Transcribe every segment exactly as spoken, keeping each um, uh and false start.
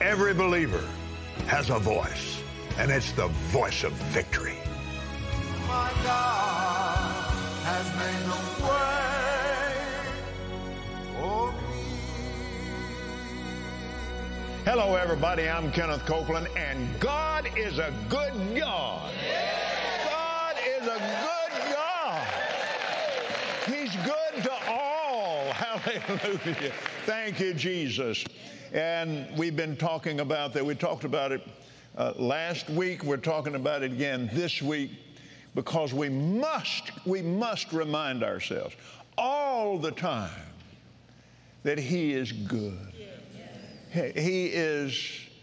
Every believer has a voice, and it's the voice of victory. My God has made a way for me. Hello, everybody. I'm Kenneth Copeland, and God is a good God. God is a good God. He's good to all. Hallelujah. Thank you, Jesus. And we've been talking about that. We talked about it uh, last week. We're talking about it again this week because we must, we must remind ourselves all the time that He is good. He is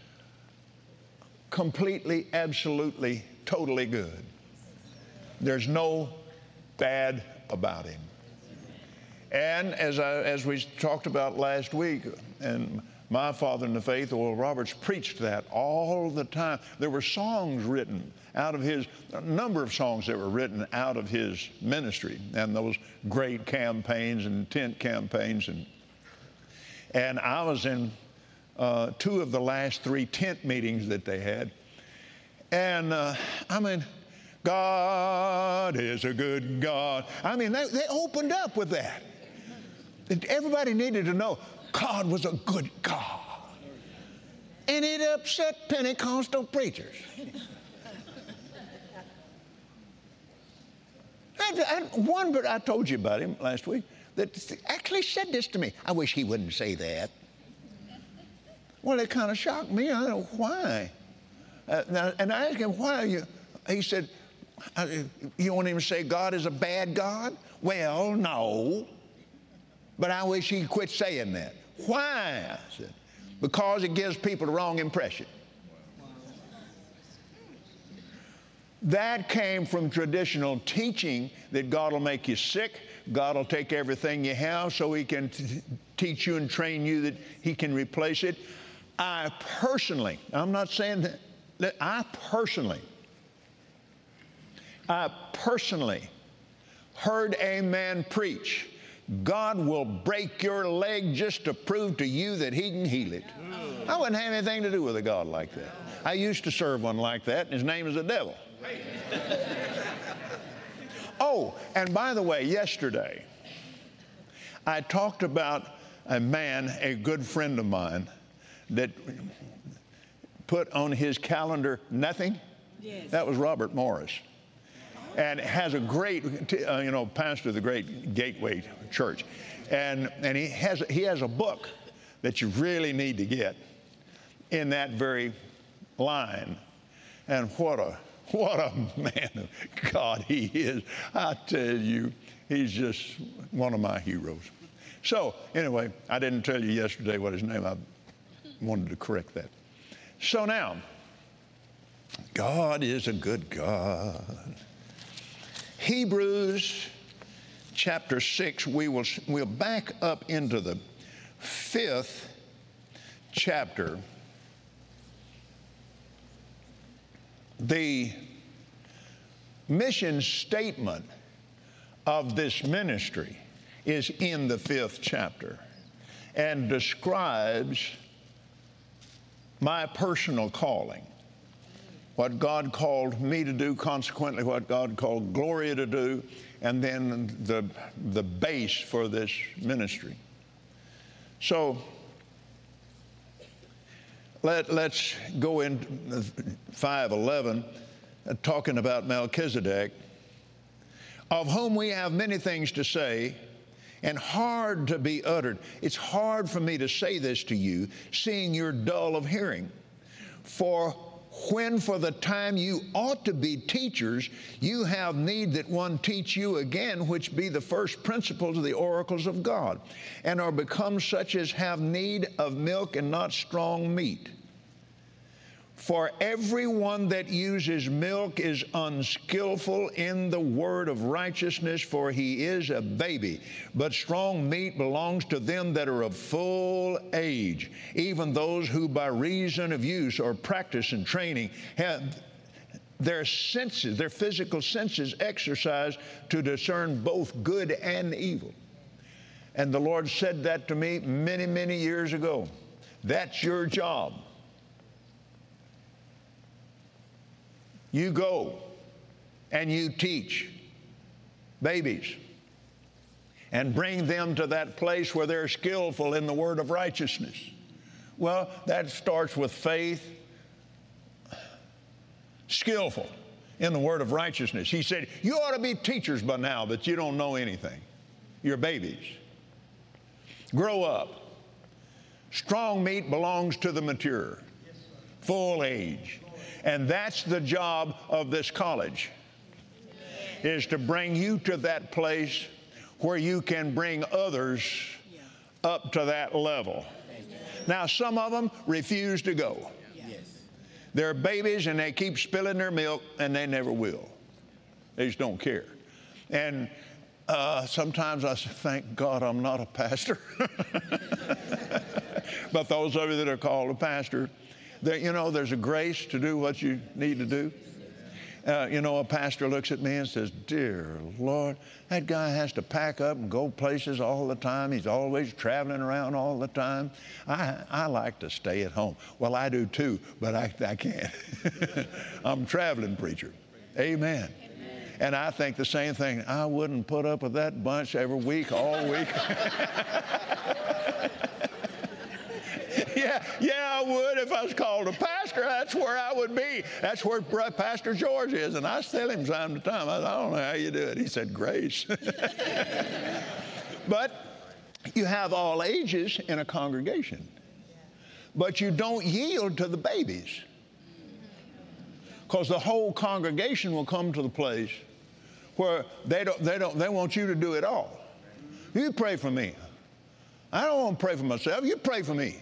completely, absolutely, totally good. There's no bad about Him. And as I, as we talked about last week, and my father in the faith, Oral Roberts, preached that all the time. There were songs written out of his, a number of songs that were written out of his ministry and those great campaigns and tent campaigns. And, and I was in uh, two of the last three tent meetings that they had. And uh, I mean, God is a good God. I mean, they, they opened up with that. Everybody needed to know God was a good God. And it upset Pentecostal preachers. and, and one, but I told you about him last week, that actually said this to me. I wish he wouldn't say that. Well, it kind of shocked me. I don't know why. Uh, now, and I asked him, why are you? He said, you want him to say God is a bad God? Well, no. But I wish he'd quit saying that. Why? I said, because it gives people the wrong impression. That came from traditional teaching that God will make you sick. God will take everything you have so He can t- teach you and train you that He can replace it. I personally, I'm not saying that, that I personally, I personally heard a man preach, God will break your leg just to prove to you that He can heal it. I wouldn't have anything to do with a God like that. I used to serve one like that, and his name is the devil. Oh, and by the way, yesterday, I talked about a man, a good friend of mine, that put on his calendar nothing. Yes. That was Robert Morris. And has a great, uh, you know, pastor of the great Gateway Church. And, and he has, he has a book that you really need to get in that very line. And what a, what a man of God he is. I tell you, he's just one of my heroes. So anyway, I didn't tell you yesterday what his name, I wanted to correct that. So now, God is a good God. Hebrews chapter six, we will we'll back up into the fifth chapter. The mission statement of this ministry is in the fifth chapter and describes my personal calling. What God called me to do, consequently what God called Gloria to do, and then the, the base for this ministry. So let, let's go in five eleven, uh, talking about Melchizedek, of whom we have many things to say and hard to be uttered. It's hard for me to say this to you, seeing you're dull of hearing. For when for the time you ought to be teachers, you have need that one teach you again, which be the first principles of the oracles of God, and are become such as have need of milk and not strong meat. For everyone that uses milk is unskillful in the word of righteousness, for he is a baby. But strong meat belongs to them that are of full age, even those who by reason of use or practice and training have their senses, their physical senses exercised to discern both good and evil. And the Lord said that to me many, many years ago. That's your job. You go and you teach babies and bring them to that place where they're skillful in the word of righteousness. Well, that starts with faith, skillful in the word of righteousness. He said, you ought to be teachers by now, but you don't know anything. You're babies. Grow up. Strong meat belongs to the mature, full age. And that's the job of this college, is to bring you to that place where you can bring others up to that level. Now, some of them refuse to go. They're babies and they keep spilling their milk, and they never will. They just don't care. And uh, sometimes I say, thank God I'm not a pastor. But those of you that are called a pastor, that, you know, there's a grace to do what you need to do. Uh, you know, a pastor looks at me and says, dear Lord, that guy has to pack up and go places all the time. He's always traveling around all the time. I, I like to stay at home. Well, I do too, but I, I can't. I'm a traveling preacher. Amen. Amen. And I think the same thing. I wouldn't put up with that bunch every week, all week. Yeah, yeah, I would if I was called a pastor. That's where I would be. That's where Pastor George is. And I tell him time to time, I don't know how you do it. He said, grace. But you have all ages in a congregation. But you don't yield to the babies. Because the whole congregation will come to the place where they don't, they don't, they want you to do it all. You pray for me. I don't want to pray for myself. You pray for me.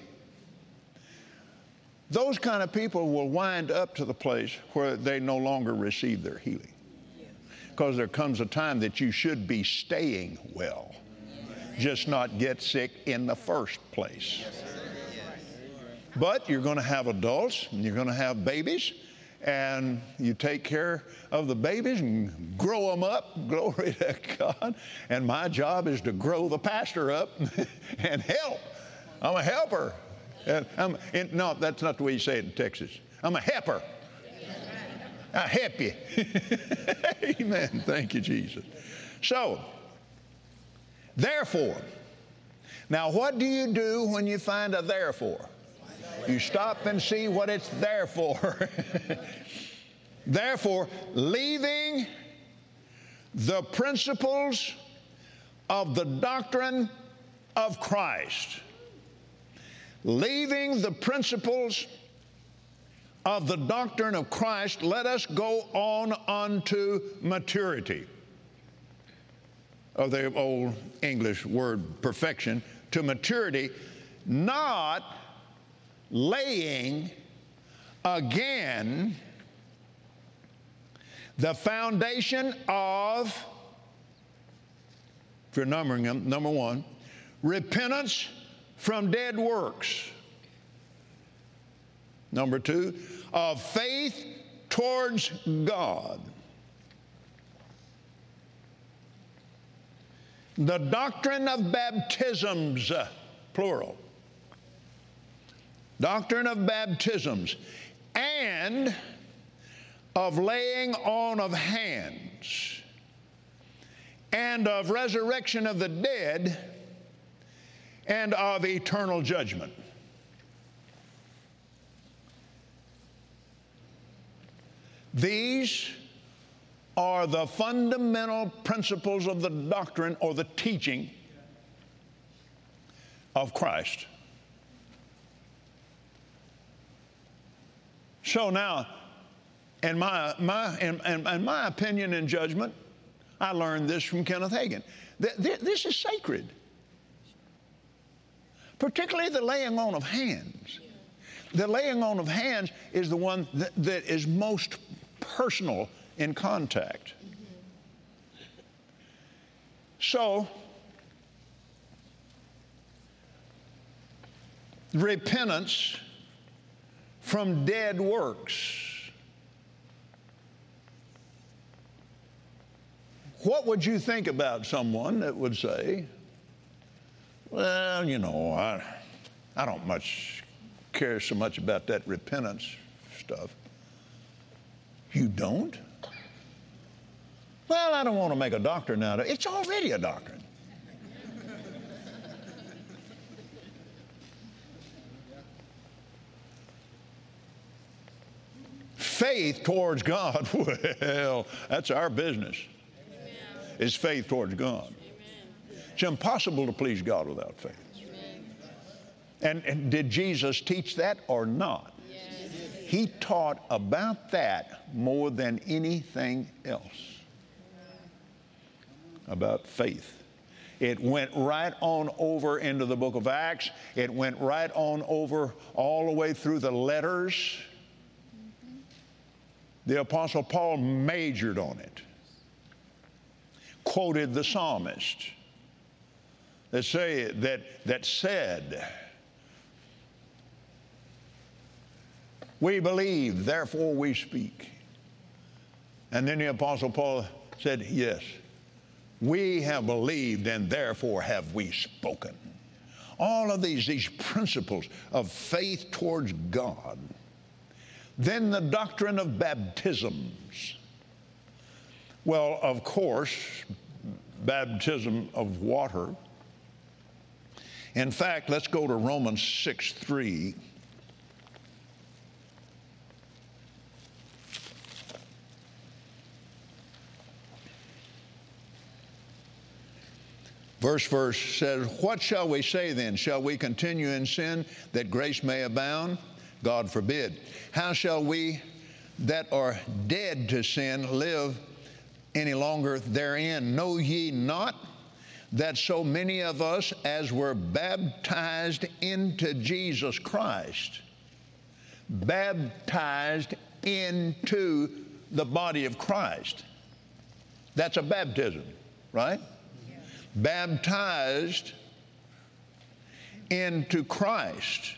Those kind of people will wind up to the place where they no longer receive their healing. Because there comes a time that you should be staying well, just not get sick in the first place. But you're going to have adults and you're going to have babies, and you take care of the babies and grow them up. Glory to God. And my job is to grow the pastor up and help. I'm a helper. Uh, I'm, in, no, that's not the way you say it in Texas. I'm a helper. I help you. Amen. Thank you, Jesus. So, therefore, now what do you do when you find a therefore? You stop and see what it's there for. Therefore, leaving the principles of the doctrine of Christ. Leaving the principles of the doctrine of Christ, let us go on unto maturity. Of the old English word perfection, to maturity, not laying again the foundation of, if you're numbering them, number one, repentance from dead works. Number two, of faith towards God. The doctrine of baptisms, uh, plural. Doctrine of baptisms and of laying on of hands and of resurrection of the dead and of eternal judgment. These are the fundamental principles of the doctrine or the teaching of Christ. So now, in my, my, in, in, in my opinion and judgment, I learned this from Kenneth Hagin. Th- th- this is sacred. Particularly the laying on of hands. The laying on of hands is the one that, that is most personal in contact. So, repentance from dead works. What would you think about someone that would say, well, you know, I, I don't much care so much about that repentance stuff. You don't? Well, I don't want to make a doctrine out of it. It's already a doctrine. Faith towards God, well, that's our business. Amen. Is faith towards God. Amen. It's impossible to please God without faith. And, and did Jesus teach that or not? Yes. He taught about that more than anything else. About faith. It went right on over into the book of Acts. It went right on over all the way through the letters. Mm-hmm. The Apostle Paul majored on it. Quoted the psalmist that say that that said, "We believe, therefore we speak." And then the Apostle Paul said, "Yes, we have believed and therefore have we spoken." All of these, these principles of faith towards God. Then the doctrine of baptisms. Well, of course, baptism of water. In fact, let's go to Romans six three. Verse verse says, "What shall we say then? Shall we continue in sin that grace may abound? God forbid. How shall we that are dead to sin live any longer therein? Know ye not that so many of us as were baptized into Jesus Christ," baptized into the body of Christ. That's a baptism, right? Baptized into Christ.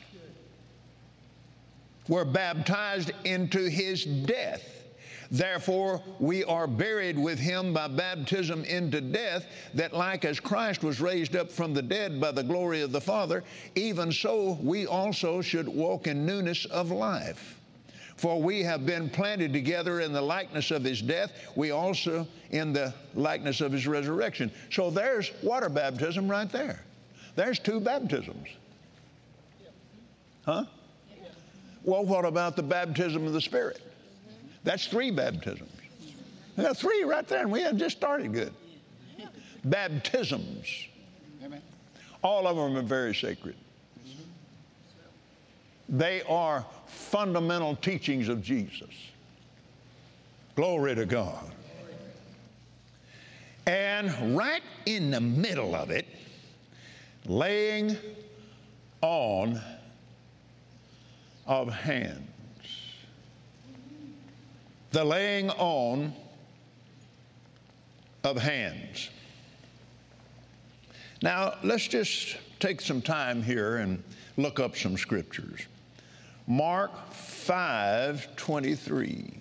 We're baptized into his death. Therefore, we are buried with him by baptism into death, that like as Christ was raised up from the dead by the glory of the Father, even so we also should walk in newness of life. For we have been planted together in the likeness of his death, we also in the likeness of his resurrection. So there's water baptism right there. There's two baptisms. Huh? Well, what about the baptism of the Spirit? That's three baptisms. We got three right there, and we had just started good. Baptisms. All of them are very sacred. They are fundamental teachings of Jesus. Glory to God. And right in the middle of it, laying on of hands. The laying on of hands. Now, let's just take some time here and look up some scriptures. Mark five twenty-three.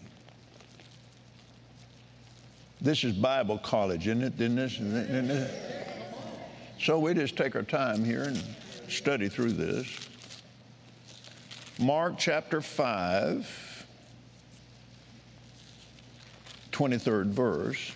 This is Bible college, isn't it? Isn't this, isn't it? So we just take our time here and study through this. Mark chapter five, twenty-third verse.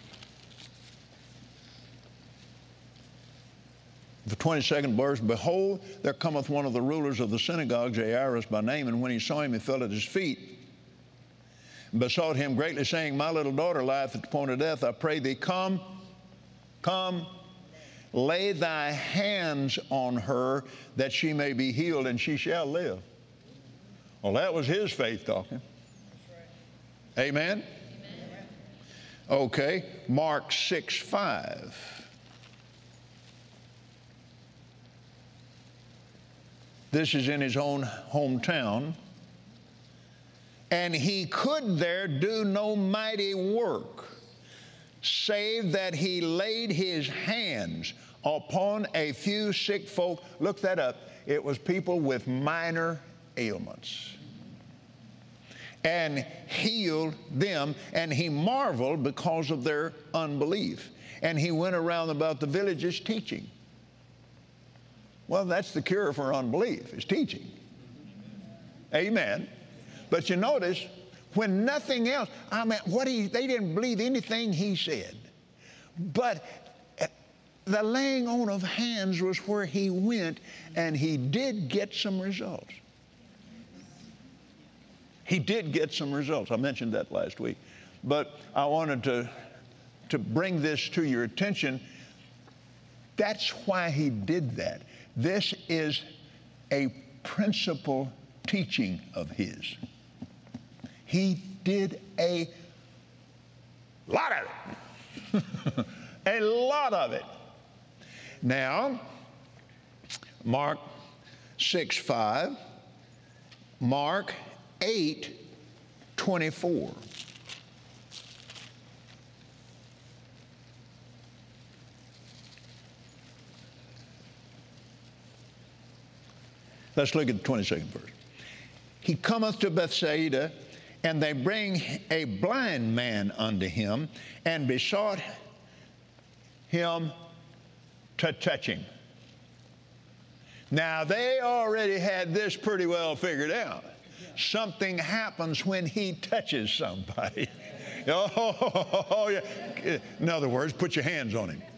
The twenty-second verse, "Behold, there cometh one of the rulers of the synagogue, Jairus by name, and when he saw him, he fell at his feet, and besought him greatly, saying, My little daughter lieth at the point of death. I pray thee, come, come, lay thy hands on her, that she may be healed, and she shall live." Well, that was his faith talking. Amen? Amen. Okay, Mark six five. This is in his own hometown. "And he could there do no mighty work, save that he laid his hands upon a few sick folk." Look that up. It was people with minor ailments. "And healed them, and he marveled because of their unbelief. And he went around about the villages teaching." Well, that's the cure for unbelief, is teaching. Amen. But you notice, when nothing else, I mean, what he, they didn't believe anything he said. But the laying on of hands was where he went, and he did get some results. He did get some results. I mentioned that last week. But I wanted to, to bring this to your attention. That's why he did that. This is a principal teaching of his. He did a lot of it. A lot of it. Now, Mark six five, Mark eight twenty-four. Let's look at the twenty-second verse. He cometh to Bethsaida, and they bring a blind man unto him, and besought him to touch him. Now, they already had this pretty well figured out. Something happens when he touches somebody. Oh, yeah. In other words, put your hands on him.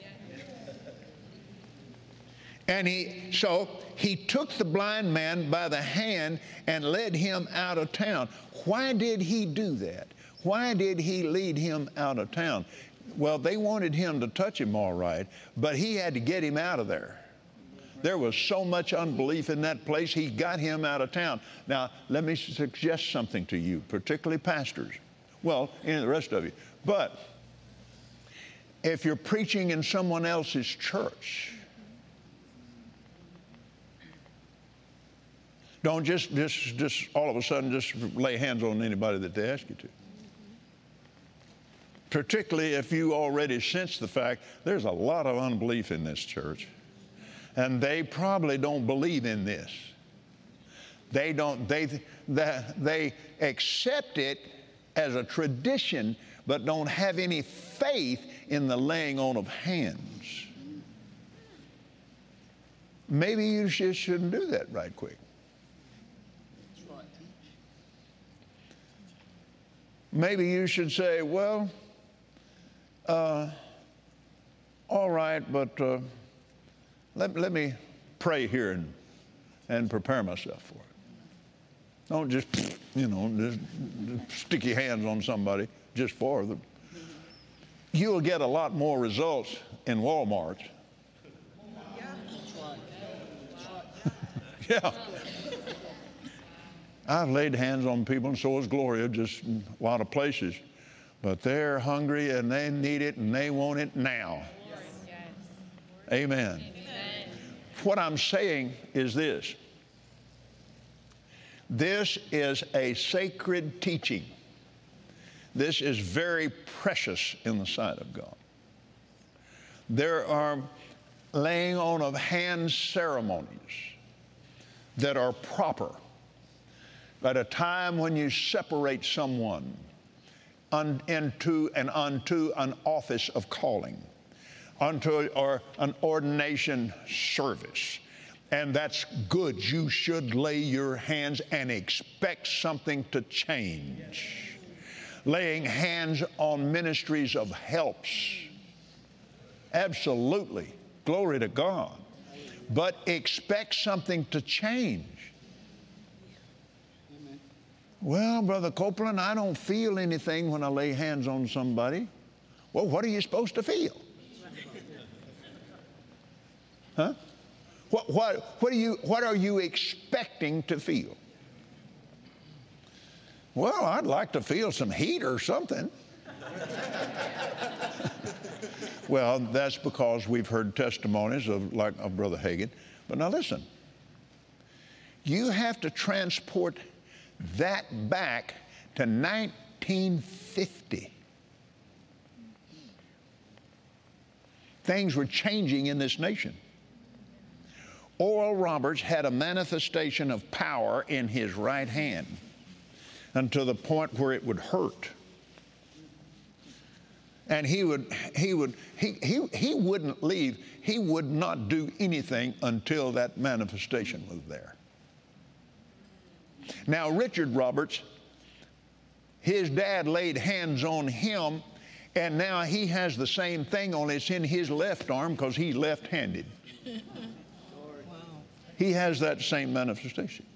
And he, so he took the blind man by the hand and led him out of town. Why did he do that? Why did he lead him out of town? Well, they wanted him to touch him all right, but he had to get him out of there. There was so much unbelief in that place, he got him out of town. Now, let me suggest something to you, particularly pastors. Well, and the rest of you. But if you're preaching in someone else's church, don't just, just, just all of a sudden just lay hands on anybody that they ask you to. Particularly if you already sense the fact there's a lot of unbelief in this church, and they probably don't believe in this. They don't, they, they accept it as a tradition, but don't have any faith in the laying on of hands. Maybe you just shouldn't do that right quick. Maybe you should say, well, uh, all right, but uh, let, let me pray here and, and prepare myself for it. Don't just, you know, just, just stick your hands on somebody just for them. You'll get a lot more results in Walmart. Yeah. I've laid hands on people, and so has Gloria, just in a lot of places. But they're hungry, and they need it, and they want it now. Yes. Amen. Amen. What I'm saying is this. This is a sacred teaching. This is very precious in the sight of God. There are laying on of hands ceremonies that are proper at a time when you separate someone un, into and unto an office of calling, unto or an ordination service. And that's good. You should lay your hands and expect something to change. Laying hands on ministries of helps. Absolutely. Glory to God. But expect something to change. Well, Brother Copeland, I don't feel anything when I lay hands on somebody. Well, what are you supposed to feel? Huh? What, what, what, are you, what are you expecting to feel? Well, I'd like to feel some heat or something. Well, that's because we've heard testimonies of, like, of Brother Hagin. But now listen, you have to transport that back to nineteen fifty. Things were changing in this nation. Oral Roberts had a manifestation of power in his right hand, and to the point where it would hurt. And he would, he would, he, he, he wouldn't leave. He would not do anything until that manifestation was there. Now, Richard Roberts, his dad laid hands on him, and now he has the same thing, only it's in his left arm because he's left-handed. Wow. He has that same manifestation.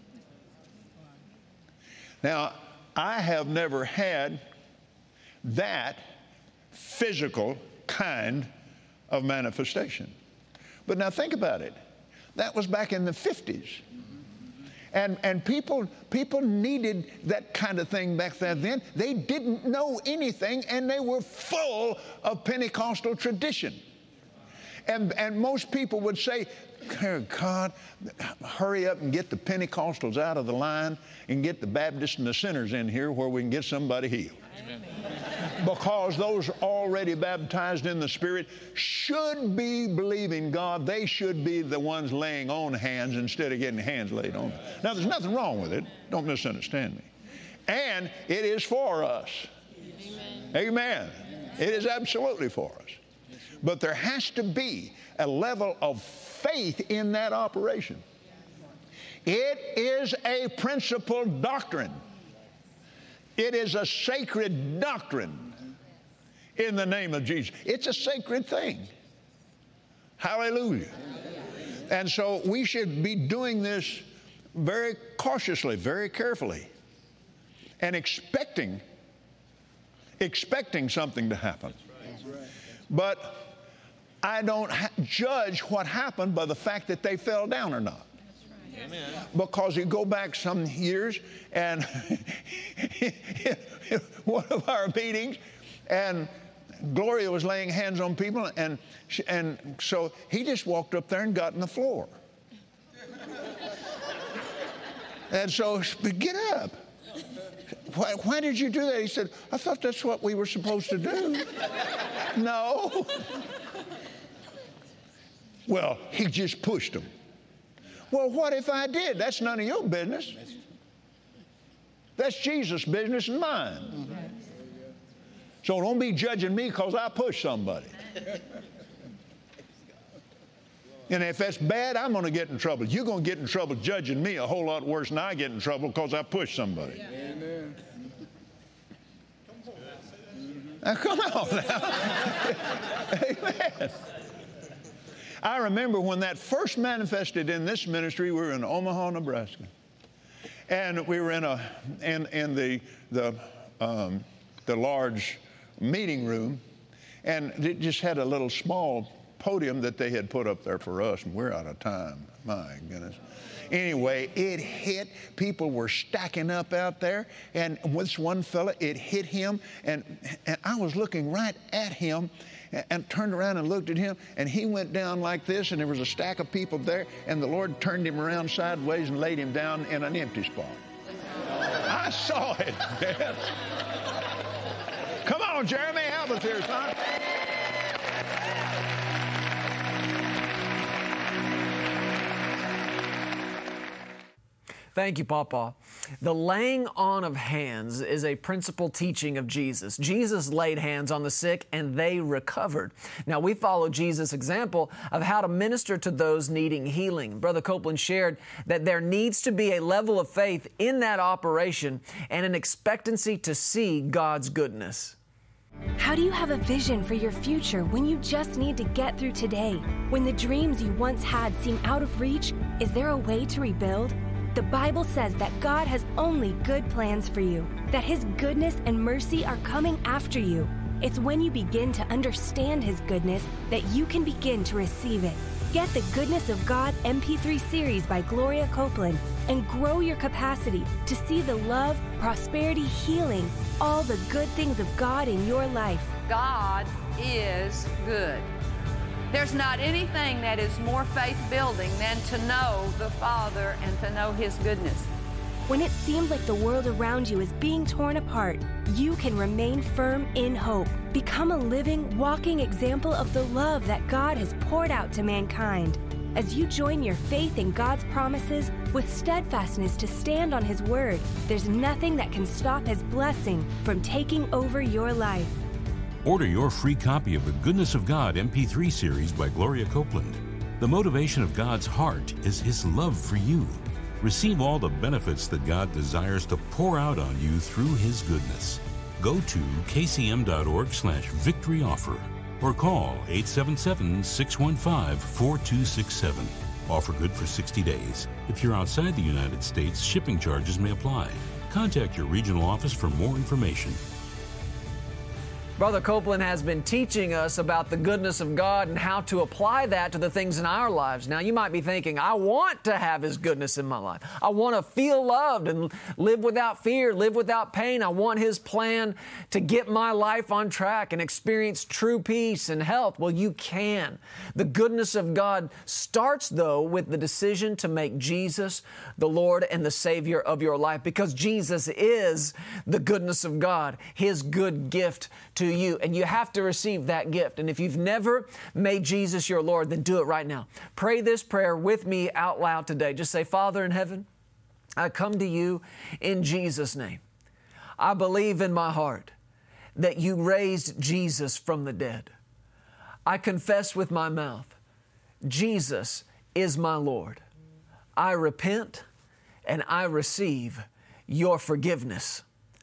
Now, I have never had that physical kind of manifestation. But now think about it. That was back in the fifties. And, and people, people needed that kind of thing back then. They didn't know anything, and they were full of Pentecostal tradition. And, and most people would say, God, hurry up and get the Pentecostals out of the line and get the Baptists and the sinners in here where we can get somebody healed. Amen. Because those already baptized in the Spirit should be believing God. They should be the ones laying on hands instead of getting hands laid on them. Now, there's nothing wrong with it. Don't misunderstand me. And it is for us. Amen. Amen. It is absolutely for us. But there has to be a level of faith in that operation. It is a principled doctrine. It is a sacred doctrine in the name of Jesus. It's a sacred thing. Hallelujah. And so we should be doing this very cautiously, very carefully, and expecting, expecting something to happen. But I don't ha- judge what happened by the fact that they fell down or not. Amen. Because you go back some years, and one of our meetings, and Gloria was laying hands on people, and she, and so he just walked up there and got on the floor. And so, get up. Why, why did you do that? He said, I thought that's what we were supposed to do. No. Well, he just pushed him. Well, what if I did? That's none of your business. That's Jesus' business and mine. Mm-hmm. So don't be judging me because I pushed somebody. And if that's bad, I'm going to get in trouble. You're going to get in trouble judging me a whole lot worse than I get in trouble because I pushed somebody. Amen. Now, come on now. Amen. I remember when that first manifested in this ministry, we were in Omaha, Nebraska. And we were in a in, in the the um, the large meeting room, and it just had a little small podium that they had put up there for us, and we're out of time. My goodness. Anyway, it hit. People were stacking up out there, and this one fella, it hit him, and, and I was looking right at him, and, and turned around and looked at him, and he went down like this, and there was a stack of people there, and the Lord turned him around sideways and laid him down in an empty spot. I saw it. Yes. Come on, Jeremy, help us here, son. Thank you, Papa. The laying on of hands is a principal teaching of Jesus. Jesus laid hands on the sick and they recovered. Now, we follow Jesus' example of how to minister to those needing healing. Brother Copeland shared that there needs to be a level of faith in that operation and an expectancy to see God's goodness. How do you have a vision for your future when you just need to get through today? When the dreams you once had seem out of reach, is there a way to rebuild? The Bible says that God has only good plans for you, that His goodness and mercy are coming after you. It's when you begin to understand His goodness that you can begin to receive it. Get the Goodness of God M P three series by Gloria Copeland and grow your capacity to see the love, prosperity, healing, all the good things of God in your life. God is good. There's not anything that is more faith-building than to know the Father and to know His goodness. When it seems like the world around you is being torn apart, you can remain firm in hope. Become a living, walking example of the love that God has poured out to mankind. As you join your faith in God's promises with steadfastness to stand on His word, there's nothing that can stop His blessing from taking over your life. Order your free copy of the Goodness of God M P three series by Gloria Copeland. The motivation of God's heart is His love for you. Receive all the benefits that God desires to pour out on you through His goodness. Go to kcm.org slash victory offer or call eight seven seven, six one five, four two six seven. Offer good for sixty days. If you're outside the United States, shipping charges may apply. Contact your regional office for more information. Brother Copeland has been teaching us about the goodness of God and how to apply that to the things in our lives. Now, you might be thinking, I want to have His goodness in my life. I want to feel loved and live without fear, live without pain. I want His plan to get my life on track and experience true peace and health. Well, you can. The goodness of God starts, though, with the decision to make Jesus the Lord and the Savior of your life, because Jesus is the goodness of God, His good gift to you, and you have to receive that gift. And if you've never made Jesus your Lord, then do it right now. Pray this prayer with me out loud today. Just say, Father in heaven, I come to you in Jesus' name. I believe in my heart that you raised Jesus from the dead. I confess with my mouth, Jesus is my Lord. I repent and I receive your forgiveness.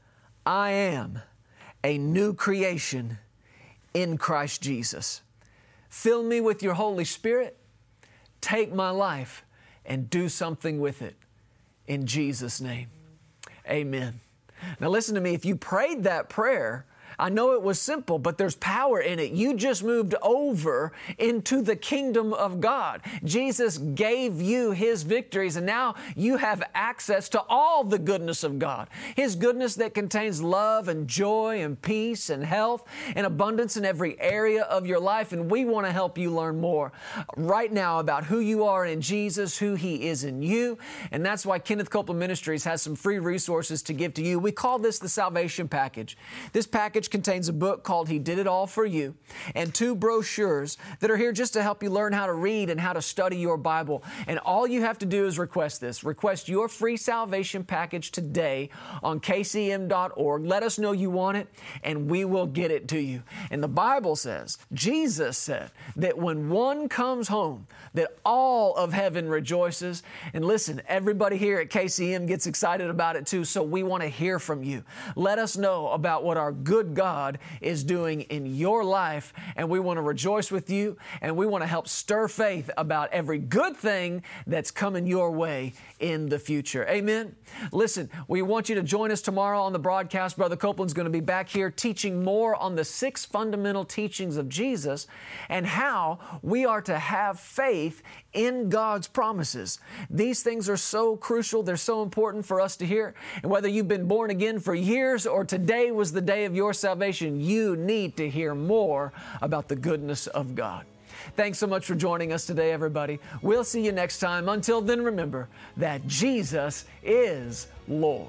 I am a new creation in Christ Jesus. Fill me with your Holy Spirit. Take my life and do something with it. In Jesus' name, amen. Now listen to me. If you prayed that prayer, I know it was simple, but there's power in it. You just moved over into the kingdom of God. Jesus gave you His victories, and now you have access to all the goodness of God. His goodness that contains love and joy and peace and health and abundance in every area of your life. And we want to help you learn more right now about who you are in Jesus, who He is in you. And that's why Kenneth Copeland Ministries has some free resources to give to you. We call this the Salvation Package. This package contains a book called He Did It All For You and two brochures that are here just to help you learn how to read and how to study your Bible. And all you have to do is request this. Request your free salvation package today on k c m dot org. Let us know you want it, and we will get it to you. And the Bible says, Jesus said, that when one comes home, that all of heaven rejoices. And listen, everybody here at K C M gets excited about it too, so we want to hear from you. Let us know about what our good God is doing in your life, and we want to rejoice with you, and we want to help stir faith about every good thing that's coming your way in the future. Amen. Listen, we want you to join us tomorrow on the broadcast. Brother Copeland's going to be back here teaching more on the six fundamental teachings of Jesus and how we are to have faith in God's promises. These things are so crucial. They're so important for us to hear. And whether you've been born again for years or today was the day of your salvation, you need to hear more about the goodness of God. Thanks so much for joining us today, everybody. We'll see you next time. Until then, remember that Jesus is Lord.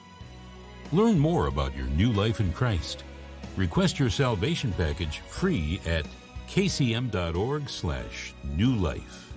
Learn more about your new life in Christ. Request your salvation package free at k c m dot org slash new life.